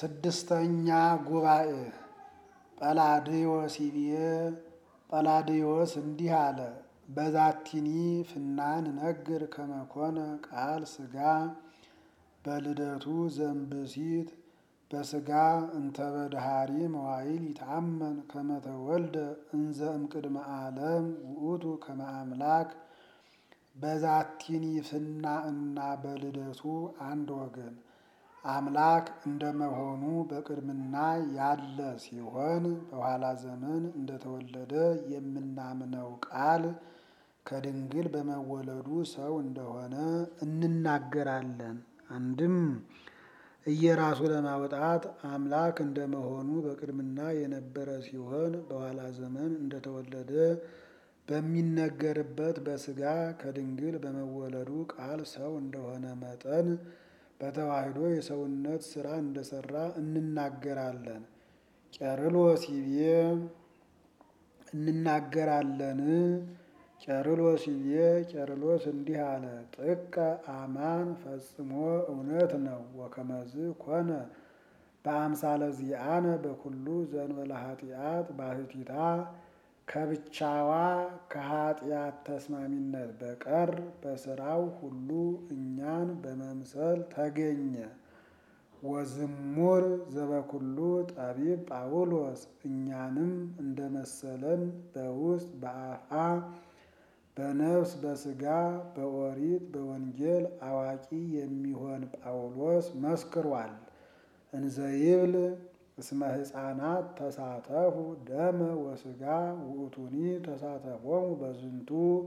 ስድስተኛ ጉባኤ ጰላድዮስ ይብዬ ጰላድዮስ እንዲህ አለ። በዛቲኒ ፍናን ነግር ከመኮነ ቃል ሥጋ በልደቱ ዘእምብእሲት በሥጋ እንተ በድኃሪ መዋዕል ይትአመን ከመ ተወልደ እንዘ እምቅድመ ዓለም ውእቱ ከመ አምላክ። በዛቲኒ ፍና እና በልደቱ አንድ ወገን አምላክ እንደመሆኑ በቅድምና ያለ ሲሆን በኋላ ዘመን እንደተወለደ የምናምነው ቃል ከድንግል በመወለዱ ሰው እንደሆነ እንናገራለን። አንድም እየራሱ ለማውጣት አምላክ እንደመሆኑ በቅድምና የነበረ ሲሆን በኋላ ዘመን እንደተወለደ በሚነገርበት በሥጋ ከድንግል በመወለዱ ቃል ሰው እንደሆነ መጠን በተዋሕዶ የሰውነት ሥራ እንደሰራ እንናገራለን። ቄርሎስ ይብዬ እንናገራለን። ቄርሎስ ይብዬ ቄርሎስ እንዲህ አለ። ጥቀ አማን ፈጽሞ እውነት ነው። ወከመዝ ኮነ በአምሳለ ዚአነ በኩሉ ዘእንበለ ኃጢአት ባሕቲታ ከብቻዋ ከኃጢአት ተስማሚነት በቀር በሥራው ሁሉ እኛን በመምሰል ተገኘ። ወዝሙር ዘበኩሉ ጠቢብ ጳውሎስ እኛንም እንደመሰለን በውስጥ በአፍአ በነፍስ በሥጋ በኦሪት በወንጌል አዋቂ የሚሆን ጳውሎስ መስክሯል። እንዘይብል እስመ ሕፃናት ተሳተፉ ደመ ወሥጋ ውእቱኒ ተሳተፎሙ በዝንቱ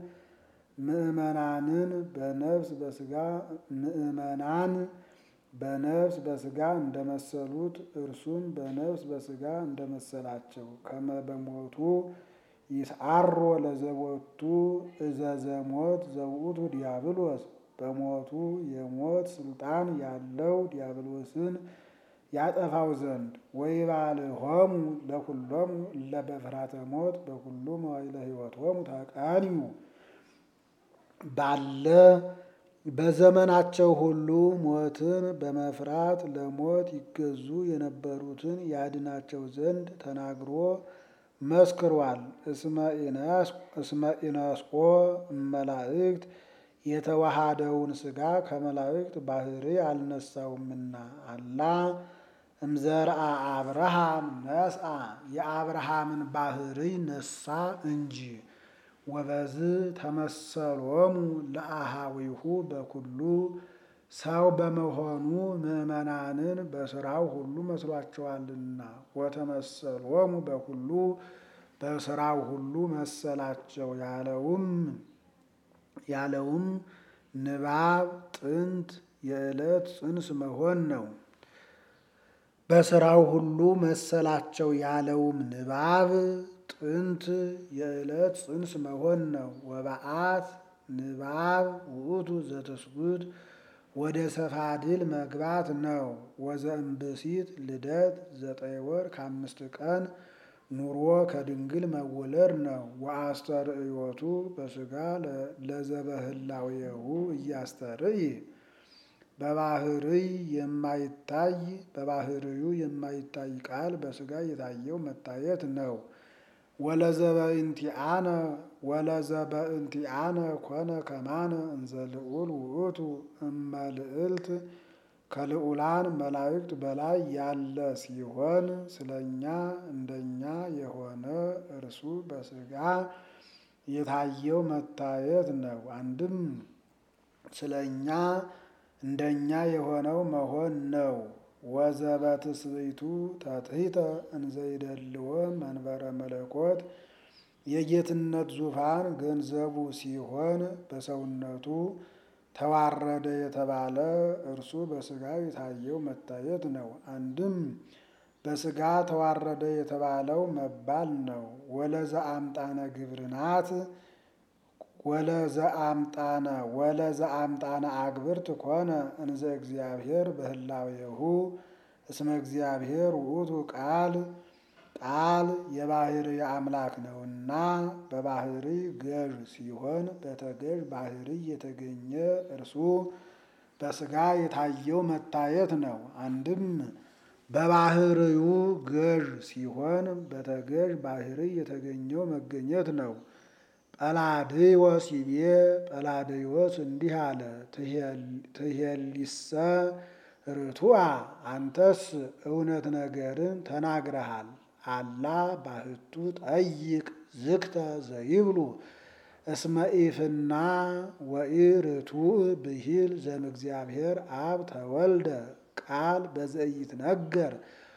ምእመናንን በነፍስ በሥጋ ምእመናን በነፍስ በሥጋ እንደመሰሉት እርሱም በነፍስ በሥጋ እንደመሰላቸው ከመ በሞቱ ይስዓሮ ለዘቦቱ እዘዘሞት ዘውእቱ ዲያብሎስ በሞቱ የሞት ስልጣን ያለው ዲያብሎስን ያጠፋው ዘንድ ወይባልሆሙ ለኩሎሙ እለ በፍርሃተ ሞት በኩሉ መዋዕለ ሕይወቶሙ ተቃንዩ ባለ በዘመናቸው ሁሉ ሞትን በመፍራት ለሞት ይገዙ የነበሩትን ያድናቸው ዘንድ ተናግሮ መስክሯል። እስመ ኢነስቆ እመላእክት የተዋሃደውን ሥጋ ከመላእክት ባሕርይ አልነሳውምና አላ እምዘርአ አብርሃም ነስአ የአብርሃምን ባሕርይ ነሳ እንጂ። ወበዝ ተመሰሎሙ ለአሃዊሁ በኩሉ ሰው በመሆኑ ምእመናንን በሥራው ሁሉ መስሏቸዋልና። ወተመሰሎሙ በኩሉ በሥራው ሁሉ መሰላቸው ያለውም ንባብ ጥንት የዕለት ጽንስ መሆን ነው። በሥራው ሁሉ መሰላቸው ያለውም ንባብ ጥንት የዕለት ጽንስ መሆን ነው። ወበዓት ንባብ ውእቱ ዘትስጉት ወደ ሰፋድል መግባት ነው። ወዘእምብእሲት ልደት 9 ወር ከ5 ቀን ኑሮ ከድንግል መወለድ ነው። ወአስተርእዮቱ በሥጋ ለዘበህላዌሁ እያስተርእይ በባሕርይ የማይታይ በባሕርዩ የማይታይ ቃል በሥጋ የታየው መታየት ነው። ወለዘበእንቲአነ ኮነ ከማነ እንዘ ልዑል ውእቱ እመልዕልት ከልዑላን መላእክት በላይ ያለ ሲሆን ስለኛ እንደኛ የሆነ እርሱ በሥጋ የታየው መታየት ነው። አንድም ስለኛ እንደኛ የሆነው መሆን ነው። ወዘበትስብእቱ ተትሕተ እንዘ ይደልዎ መንበረ መለኮት የጌትነት ዙፋን ገንዘቡ ሲሆን በሰውነቱ ተዋረደ የተባለ እርሱ በሥጋ የታየው መታየት ነው። አንድም በሥጋ ተዋረደ የተባለው መባል ነው። ወለዘአምጣነ ግብርናት ወለዘአምጣነ አግብርት ኮነ እንዘ እግዚአብሔር በህላዌሁ እስመ እግዚአብሔር ውእቱ ቃል የባሕርይ አምላክ ነውና በባሕርይ ገዥ ሲሆን በተገዥ ባሕርይ የተገኘ እርሱ በሥጋ የታየው መታየት ነው። አንድም በባህርዩ ገዥ ሲሆን በተገዥ ባህሪ የተገኘው መገኘት ነው። ጰላድዮስ ይቤ ጰላድዮስ እንዲህ አለ። ትሄሊሰ ርቱዐ አንተስ እውነት ነገርን ተናግረሃል። አላ ባህቱ ጠይቅ ዝክተ ዘይብሉ እስመ ኢፍና ወኢርቱዕ ብሂል ዘእምእግዚአብሔር አብ ተወልደ ቃል በዘኢትነገር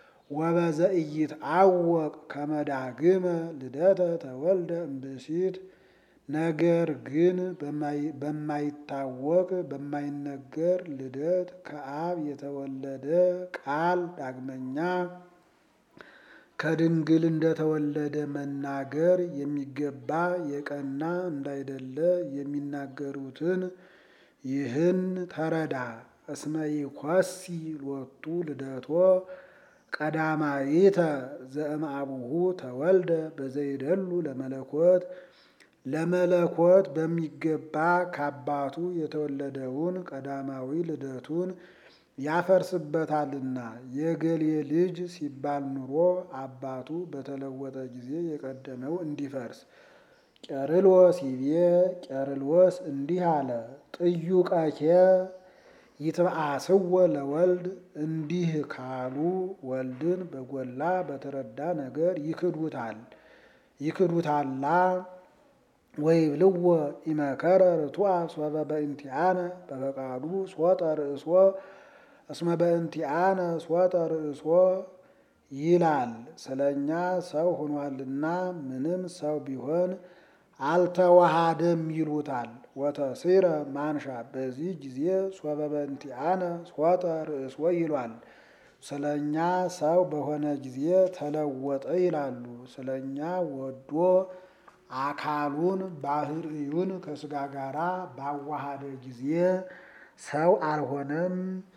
ወበዘኢትዐወቅ ከመ ዳግመ ልደተ ተወልደ እምብእሲት። ነገር ግን በማይታወቅ በማይነገር ልደት ከአብ የተወለደ ቃል ዳግመኛ ከድንግል እንደተወለደ መናገር የሚገባ የቀና እንዳይደለ የሚናገሩትን ይህን ተረዳ። እስመ ይኰሲ ሎቱ ልደቶ ቀዳማይተ ዘእምአቡሁ ተወልደ በዘይደሉ ለመለኮት። ለመለኮት በሚገባ ከአባቱ የተወለደውን ቀዳማዊ ልደቱን ያፈርስበታልና። የገሌ ልጅ ሲባል ኑሮ አባቱ በተለወጠ ጊዜ የቀደመው እንዲፈርስ። ቄርሎስ ይቤ ቄርሎስ እንዲህ አለ። ጥዩቀኬ ይትብአስወ ለወልድ እንዲህ ካሉ ወልድን በጎላ በተረዳ ነገር ይክዱታላ። ወይብልዎ ኢመከረ ርቱዐ ሶበ በእንቲአነ በፈቃዱ ሶጠ ርእሶ እስመ በእንቲአነ ሶጠ ርእሶ ይላል። ስለኛ ሰው ሆኗልና ምንም ሰው ቢሆን አልተዋሃደም ይሉታል። ወተሲረ ማንሻ በዚህ ጊዜ ሶበ በእንቲአነ ሶጠ ርእሶ ይሏል። ስለኛ ሰው በሆነ ጊዜ ተለወጠ ይላሉ። ስለኛ ወዶ አካሉን ባህርዩን ከሥጋ ጋራ ባዋሃደ ጊዜ ሰው አልሆነም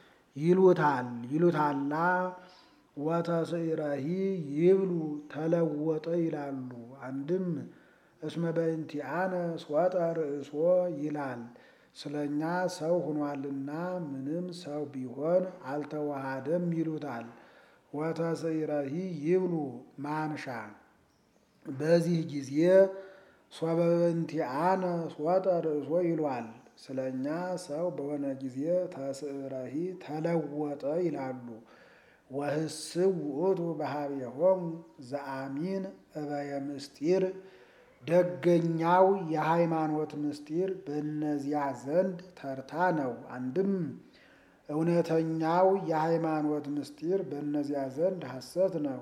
ይሉታላ። ወተስዕረሂ ይብሉ ተለወጠ ይላሉ። አንድም እስመ በእንቲአነ ሶጠ ርእሶ ይላል። ስለኛ ሰው ሆኗልና ምንም ሰው ቢሆን አልተዋሃደም ይሉታል። ወተስዕረሂ ይብሉ ማንሻ በዚህ ጊዜ ሶበ በእንቲአነ ሶጠ ርእሶ ይሏል። ስለኛ ሰው በሆነ ጊዜ ተስዕረሂ ተለወጠ ይላሉ። ወህስው ውእቱ በኀቤሆሙ ዘአሚን እበየ ምስጢር ደገኛው የሃይማኖት ምስጢር በእነዚያ ዘንድ ተርታ ነው። አንድም እውነተኛው የሃይማኖት ምስጢር በእነዚያ ዘንድ ሐሰት ነው።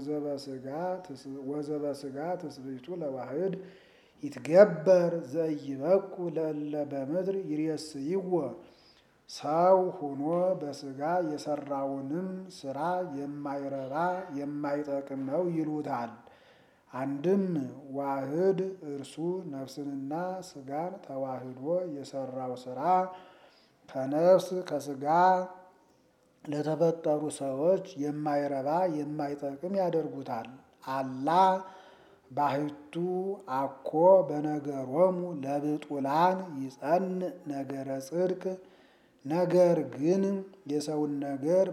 ወዘበሥጋ ትስብእቱ ለዋህድ ይትገበር ዘኢይበቁ ለእለ በምድር ይሬስይዎ። ሰው ሆኖ በሥጋ የሰራውንም ስራ የማይረባ የማይጠቅም ነው ይሉታል። አንድም ዋህድ እርሱ ነፍስንና ሥጋን ተዋህዶ የሰራው ስራ ከነፍስ ከሥጋ ለተፈጠሩ ሰዎች የማይረባ የማይጠቅም ያደርጉታል። አላ ባህቱ አኮ በነገሮሙ ለብጡላን ይጸንዕ ነገረ ጽድቅ። ነገር ግን የሰውን ነገር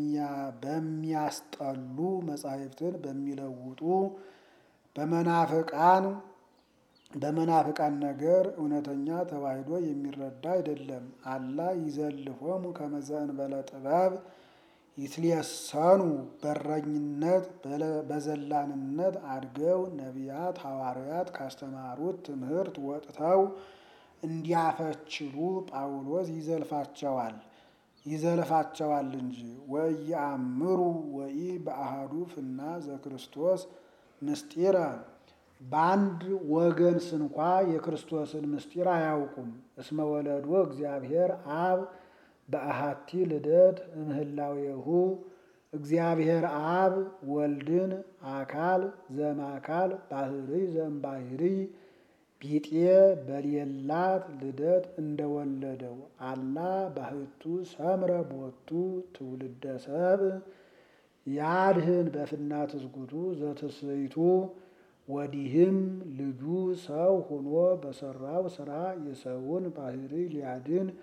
በሚያስጠሉ መጻሕፍትን በሚለውጡ በመናፍቃን ነገር እውነተኛ ተዋህዶ የሚረዳ አይደለም። አላ ይዘልፎሙ ከመ ዘእንበለ ጥበብ ይትሌሰኑ በረኝነት በዘላንነት አድገው ነቢያት ሐዋርያት ካስተማሩት ትምህርት ወጥተው እንዲያፈችሉ ጳውሎስ ይዘልፋቸዋል እንጂ። ወኢየአምሩ ወኢ በአሐዱ ፍና ዘክርስቶስ ምስጢረ በአንድ ወገን ስንኳ የክርስቶስን ምስጢር አያውቁም። እስመ ወለዶ እግዚአብሔር አብ በአሐቲ ልደት እምህላዌሁ እግዚአብሔር አብ ወልድን አካል ዘእምአካል ባሕርይ ዘእምባሕርይ ቢጤ በሌላት ልደት እንደወለደው። አላ ባህቱ ሰምረ ቦቱ ትውልደ ሰብእ ያድህን በፍና ትስጉቱ ዘትስብእቱ። ወዲህም ልጁ ሰው ሆኖ በሰራው ስራ የሰውን ባሕርይ ሊያድን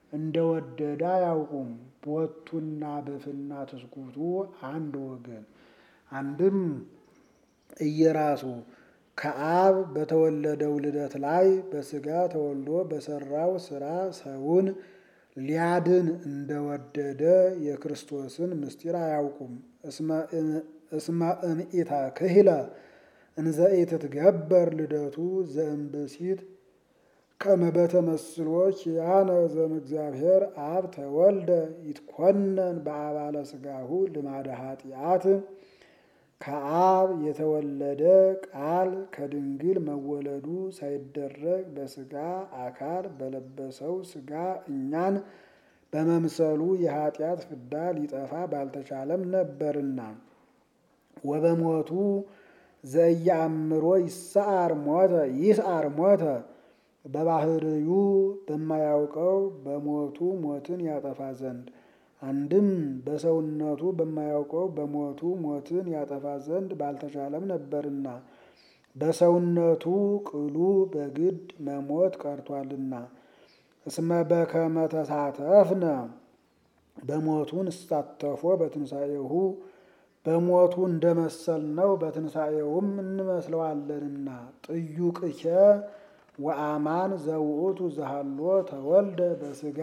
እንደወደደ አያውቁም። ቦቱና በፍና ትስኩቱ አንድ ወገን። አንድም እየራሱ ከአብ በተወለደው ልደት ላይ በሥጋ ተወልዶ በሰራው ሥራ ሰውን ሊያድን እንደወደደ የክርስቶስን ምስጢር አያውቁም። እስመ እምኢታ ክህለ እንዘ ኢትትገበር ልደቱ ዘእምብእሲት ከመ በተመስሎ ኪያነ ዘእምእግዚአብሔር አብ ተወልደ ይትኮነን በአባለ ሥጋሁ ልማደ ኃጢአት። ከአብ የተወለደ ቃል ከድንግል መወለዱ ሳይደረግ በሥጋ አካል በለበሰው ሥጋ እኛን በመምሰሉ የኃጢአት ፍዳ ሊጠፋ ባልተቻለም ነበርና። ወበሞቱ ዘኢየአምሮ ይስዓር ሞተ በባህርዩ በማያውቀው በሞቱ ሞትን ያጠፋ ዘንድ። አንድም በሰውነቱ በማያውቀው በሞቱ ሞትን ያጠፋ ዘንድ ባልተቻለም ነበርና በሰውነቱ ቅሉ በግድ መሞት ቀርቷልና። እስመ በከመ ተሳተፍነ በሞቱ እንሳተፎ በትንሣኤሁ በሞቱ እንደመሰልነው በትንሣኤውም እንመስለዋለንና። ጥዩቅከ ወአማን ዘውእቱ ዘሃሎ ተወልደ በሥጋ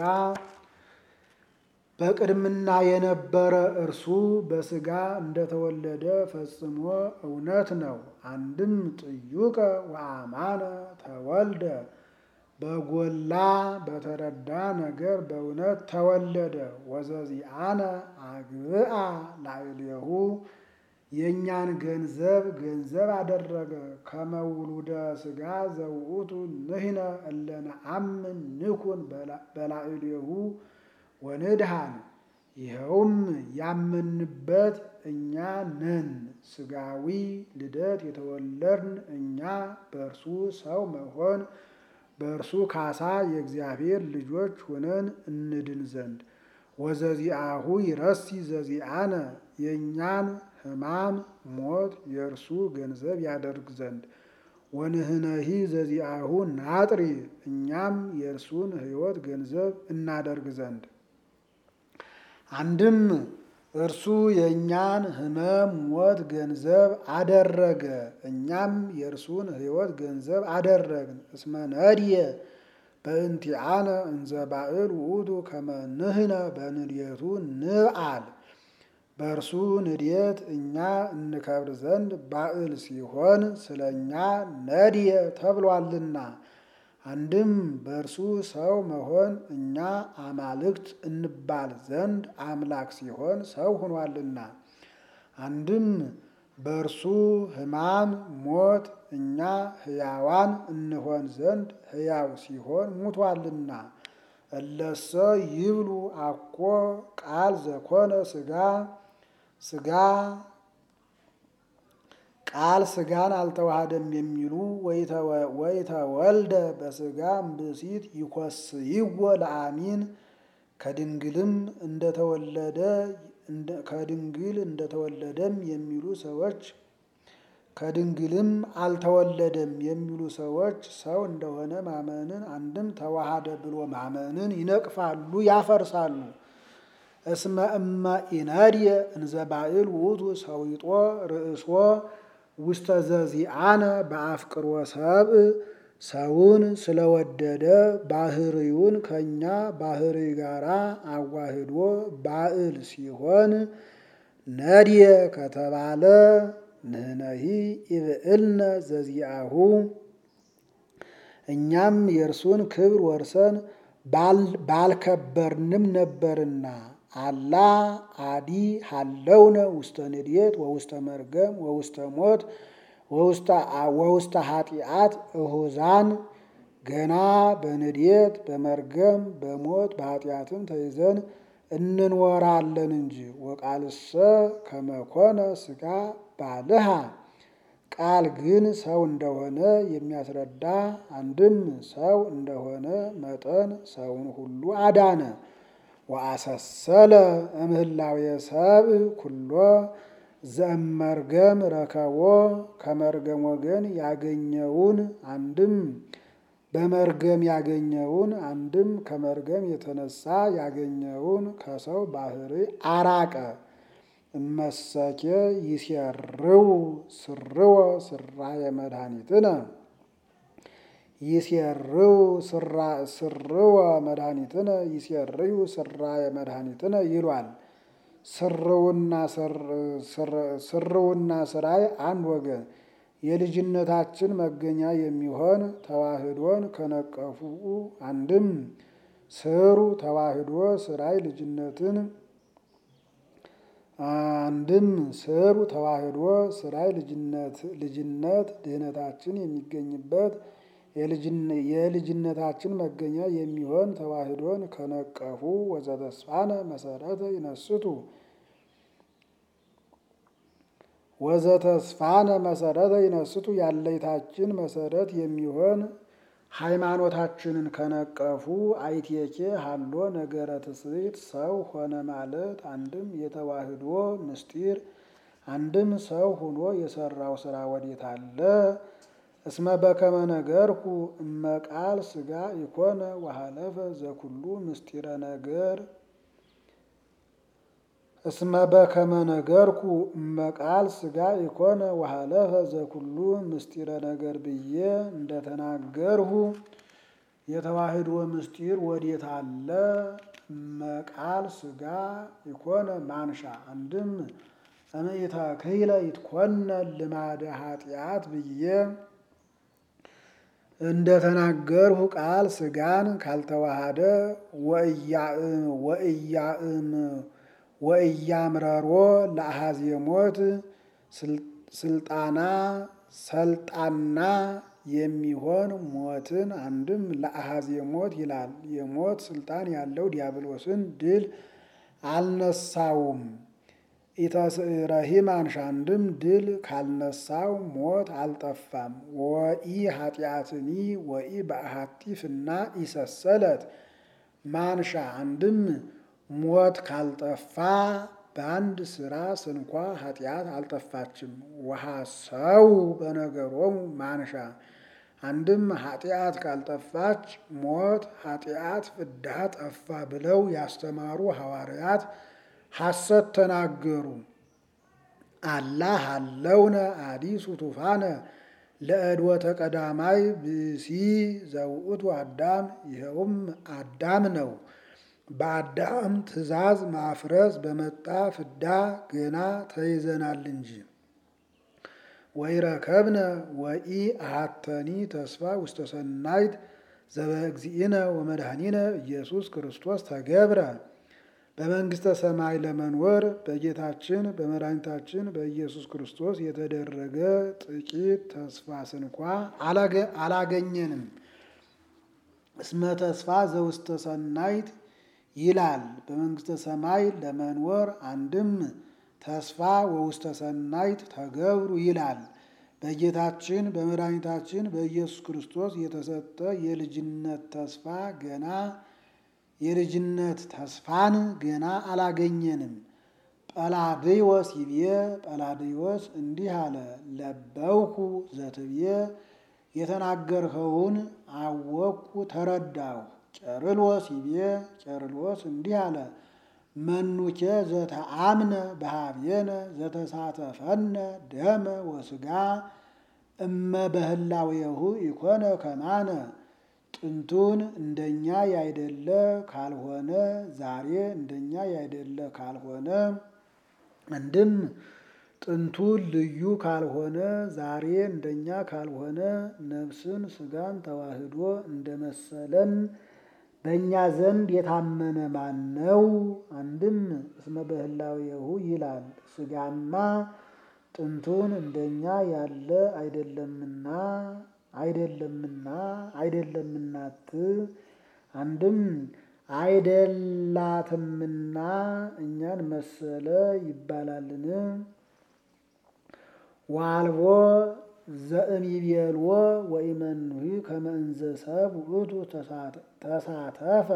በቅድምና የነበረ እርሱ በሥጋ እንደተወለደ ፈጽሞ እውነት ነው። አንድም ጥዩቀ ወአማነ ተወልደ በጎላ በተረዳ ነገር በእውነት ተወለደ። ወዘዚአነ አግብአ ላዕሌሁ የእኛን ገንዘብ አደረገ። ከመውሉደ ሥጋ ዘውእቱ ንሕነ እለ ነአምን ንኩን በላዕሌሁ ወንድሃን። ይኸውም ያመንበት እኛ ነን። ሥጋዊ ልደት የተወለድን እኛ በእርሱ ሰው መሆን በእርሱ ካሳ የእግዚአብሔር ልጆች ሆነን እንድን ዘንድ። ወዘዚአሁ ይረሲ ዘዚአነ የእኛን ሕማም ሞት የእርሱ ገንዘብ ያደርግ ዘንድ። ወንህነሂ ዘዚአሁ ናጥሪ እኛም የእርሱን ሕይወት ገንዘብ እናደርግ ዘንድ። አንድም እርሱ የእኛን ሕመም ሞት ገንዘብ አደረገ፣ እኛም የእርሱን ሕይወት ገንዘብ አደረግን። እስመ ነድየ በእንቲአነ እንዘ ባዕል ውእቱ ከመ ንሕነ በንድየቱ ንብዓል። በእርሱ ንድየት እኛ እንከብር ዘንድ ባዕል ሲሆን ስለ እኛ ነድየ ተብሏልና። አንድም በእርሱ ሰው መሆን እኛ አማልክት እንባል ዘንድ አምላክ ሲሆን ሰው ሆኗልና። አንድም በእርሱ ሕማም ሞት እኛ ሕያዋን እንሆን ዘንድ ሕያው ሲሆን ሙቷልና። እለሰ ይብሉ አኮ ቃል ዘኮነ ቃል ሥጋን አልተዋሃደም የሚሉ ወይተወልደ በሥጋ እምብእሲት ይኮስይዎ ለአሚን ከድንግል እንደተወለደም የሚሉ ሰዎች ከድንግልም አልተወለደም የሚሉ ሰዎች ሰው እንደሆነ ማመንን አንድም ተዋሃደ ብሎ ማመንን ይነቅፋሉ፣ ያፈርሳሉ። እስመ እመ ኢነድየ እንዘ ባዕል ውእቱ ሰዊጦ ርእሶ ውስተ ዘዚአነ በአፍቅሮ ሰብእ ሰውን ስለወደደ ባህርዩን ከእኛ ባህሪ ጋራ አዋህዶ ባዕል ሲሆን ነድየ ከተባለ ንሕነሂ ኢብዕልነ ዘዚአሁ እኛም የእርሱን ክብር ወርሰን ባልከበርንም ነበርና። አላ አዲ ሀለውነ ውስተ ንድየት ወውስተ መርገም ወውስተ ሞት ወውስተ ኃጢአት እሁዛን። ገና በንድየት በመርገም በሞት በኃጢአትም ተይዘን እንኖራለን እንጂ። ወቃልሰ ከመኮነ ሥጋ ባልሃ ቃል ግን ሰው እንደሆነ የሚያስረዳ አንድም ሰው እንደሆነ መጠን ሰውን ሁሉ አዳነ። ወአሰሰለ እምህላዌ ሰብእ ኩሎ ዘእመርገም ረከቦ ከመርገም ወገን ያገኘውን አንድም በመርገም ያገኘውን አንድም ከመርገም የተነሳ ያገኘውን ከሰው ባህሪ አራቀ። እመሰኬ ይሴርው ስርወ ስራየ መድኃኒትነ ይሴርው ስርወ መድኃኒትነ ይሴርዩ ስራየ መድኃኒትነ ይሏል። ስርውና ስራይ አንድ ወገን የልጅነታችን መገኛ የሚሆን ተዋህዶን ከነቀፉ አንድም ስሩ ተዋህዶ ስራይ ልጅነትን አንድም ስሩ ተዋህዶ ስራይ ልጅነት ድህነታችን የሚገኝበት የልጅነታችን መገኛ የሚሆን ተዋህዶን ከነቀፉ ወዘተስፋነ መሰረተ ይነስቱ ወዘተስፋነ መሰረተ ይነስቱ ያለይታችን መሰረት የሚሆን ሃይማኖታችንን ከነቀፉ አይቴኬ ሀሎ ነገረ ትስብእት ሰው ሆነ ማለት አንድም የተዋህዶ ምስጢር አንድም ሰው ሆኖ የሰራው ስራ ወዴት አለ? እስመ በከመ ነገርኩ እመቃል ሥጋ ይኮነ ወሃለፈ ዘኩሉ ምስጢረ ነገር እስመ በከመ ነገርኩ እመቃል ሥጋ ይኮነ ወሃለፈ ዘኩሉ ምስጢረ ነገር ብዬ እንደተናገርሁ የተዋህዶ ምስጢር ወዴት አለ? እመቃል ሥጋ ይኮነ ማንሻ አንድም እምኢተ ክህለ ይትኮነ ልማደ ኃጢአት ብዬ እንደተናገርሁ ቃል ሥጋን ካልተዋሃደ ወእያምረሮ ለአሃዝ የሞት ሰልጣና የሚሆን ሞትን አንድም ለአሃዝ የሞት ይላል። የሞት ስልጣን ያለው ዲያብሎስን ድል አልነሳውም። ኢተስዕረሂ ማንሻ አንድም ድል ካልነሳው ሞት አልጠፋም። ወኢ ኃጢአትኒ ወኢ በአሐቲ ፍና ኢሰሰለት ማንሻ አንድም ሞት ካልጠፋ በአንድ ስራ ስንኳ ኃጢአት አልጠፋችም። ወሐሰው በነገሮሙ ማንሻ አንድም ኃጢአት ካልጠፋች ሞት ኃጢአት ፍዳ ጠፋ ብለው ያስተማሩ ሐዋርያት ሐሰት ተናገሩ። አላህ አለውነ አዲሱ ቱፋነ ለእድወተ ቀዳማይ ብሲ ዘውእቱ አዳም ይኸውም አዳም ነው። በአዳም ትእዛዝ ማፍረስ በመጣ ፍዳ ገና ተይዘናል እንጂ። ወይረከብነ ወኢ አሐተኒ ተስፋ ውስተ ሰናይት ዘበእግዚእነ ወመድኃኒነ ኢየሱስ ክርስቶስ ተገብረ በመንግሥተ ሰማይ ለመኖር በጌታችን በመድኃኒታችን በኢየሱስ ክርስቶስ የተደረገ ጥቂት ተስፋ ስንኳ አላገኘንም። እስመ ተስፋ ዘውስተ ሰናይት ይላል። በመንግሥተ ሰማይ ለመኖር አንድም ተስፋ ወውስተ ሰናይት ተገብሩ ይላል። በጌታችን በመድኃኒታችን በኢየሱስ ክርስቶስ የተሰጠ የልጅነት ተስፋን ገና አላገኘንም። ጰላድዮስ ይቤ ጰላድዮስ እንዲህ አለ። ለበውኩ ዘትቤ የተናገርኸውን አወቅኩ ተረዳሁ። ቄርሎስ ይቤ ቄርሎስ እንዲህ አለ። መኑኬ ዘተአምነ በኀቤነ ዘተሳተፈነ ደመ ወሥጋ እመ በህላዌሁ ኢኮነ ከማነ ጥንቱን እንደኛ ያይደለ ካልሆነ ዛሬ እንደኛ ያይደለ ካልሆነ አንድም ጥንቱን ልዩ ካልሆነ ዛሬ እንደኛ ካልሆነ ነፍስን ሥጋን ተዋህዶ እንደመሰለን በእኛ ዘንድ የታመነ ማን ነው? አንድም እስመ በህላዌሁ ይላል። ሥጋማ ጥንቱን እንደኛ ያለ አይደለምናት አንድም አይደላትምና እኛን መሰለ ይባላልን? ዋልቦ ዘእምይቤልዎ ወኢመኑሂ ከመ እንዘ ሰብእ ውእቱ ተሳተፈ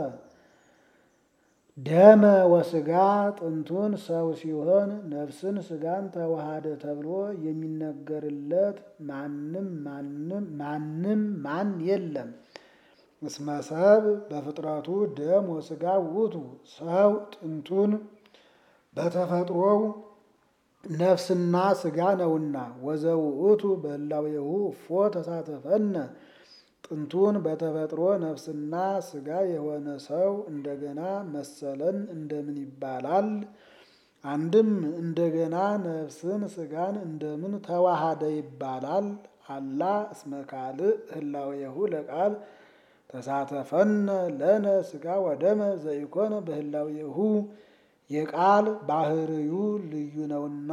ደመ ወሥጋ ጥንቱን ሰው ሲሆን ነፍስን ሥጋን ተዋሃደ ተብሎ የሚነገርለት ማን የለም። እስመ ሰብእ በፍጥረቱ ደም ወሥጋ ውእቱ ሰው ጥንቱን በተፈጥሮው ነፍስና ሥጋ ነውና። ወዘውእቱ በህላዌሁ እፎ ተሳተፈነ ጥንቱን በተፈጥሮ ነፍስና ሥጋ የሆነ ሰው እንደገና መሰለን እንደምን ይባላል? አንድም እንደገና ነፍስን ሥጋን እንደምን ተዋሃደ ይባላል? አላ እስመ ካልእ ህላዌሁ ለቃል ተሳተፈነ ለነ ሥጋ ወደመ ዘኢኮነ በህላዌሁ የቃል ባህርዩ ልዩ ነውና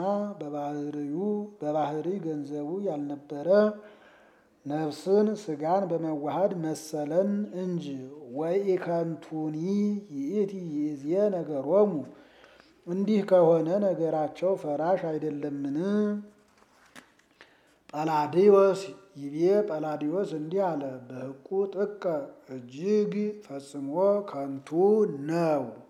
በባህሪ ገንዘቡ ያልነበረ ነፍስን ሥጋን በመዋሃድ መሰለን እንጂ። ወኢከንቱኒ ይእቲ ይእዜ ነገሮሙ እንዲህ ከሆነ ነገራቸው ፈራሽ አይደለምን? ጳላዲዮስ ይቤ ጳላዲዮስ እንዲህ አለ። በሕቁ ጥቀ እጅግ ፈጽሞ ከንቱ ነው።